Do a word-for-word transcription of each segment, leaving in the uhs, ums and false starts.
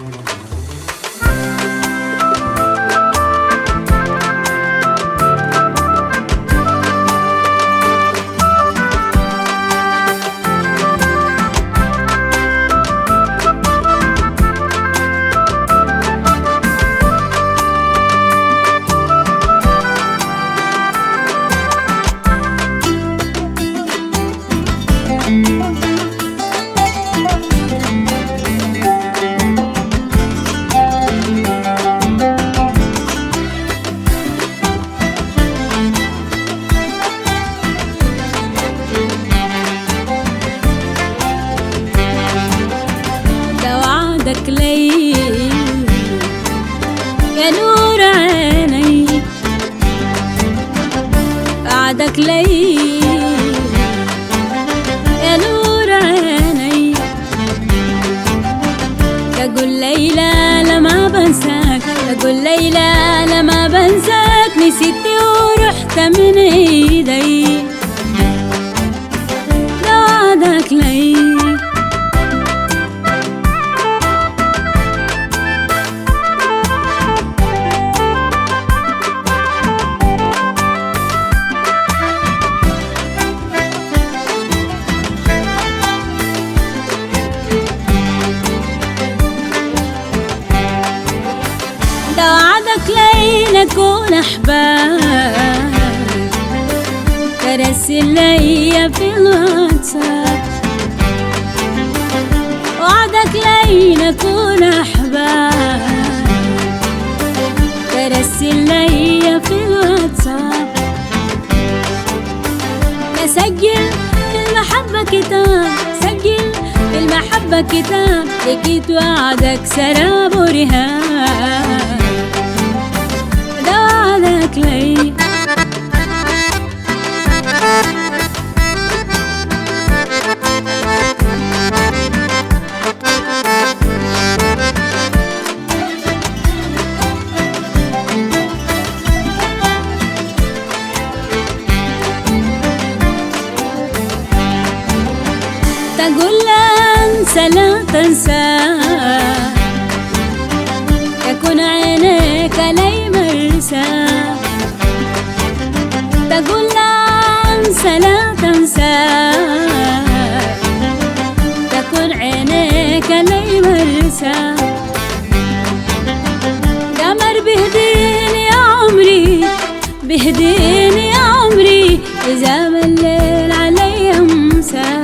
وعدك لي يا نور عيني، وعدك لي يا نور عيني، تقول ليلى لما بنساك، تقول ليلى لما بنساك، نسيتي ورحت من ايدي، ده وعدك لي. ده وعدك لي نكون أحباب، ترسل لي في الواتساب، وعدك لي نكون أحباب، ترسل لي في الواتساب، نسجل في المحبة كتاب، سجل في المحبة كتاب، لقيت وعدك سراب ورهاب، ده وعدك لي. تقول لا انسى لا تنسى، تكون عينيك لي مرسى، تقول لا انسى لا تنسى، تكون عينيك لي مرسى، قمر بهديني يا عمري، بهديني يا عمري، إذا بالليل علي أمسى،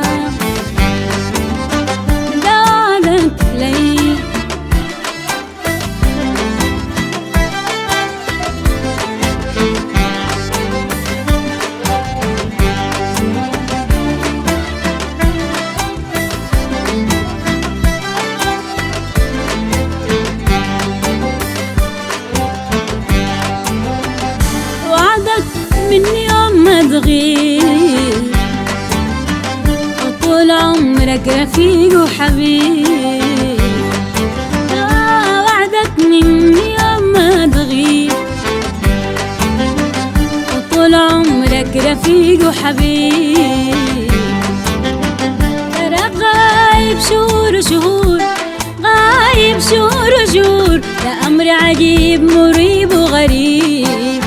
من يوم ما تغيب، وطول عمرك رفيق وحبيب، آه وعدك من يوم ما تغيب، وطول عمرك رفيق وحبيب، ترى غايب شهور وشهور، غايب شهور وشهور، ده أمر عجيب مريب وغريب،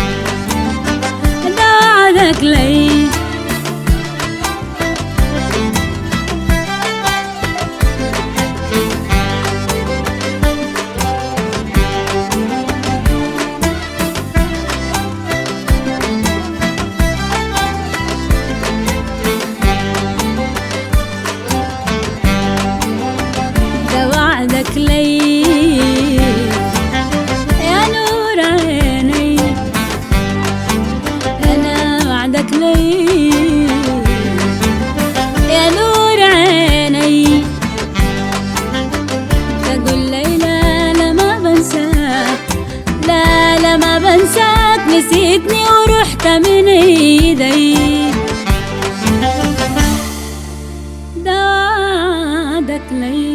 وعدك لي. ده وعدك لي يا نور عيني، وعدك لي يا نور عيني، تقول ليلى لما بنساك، لا لما بنساك، نسيتني ورحت من ايدي، ده وعدك لي.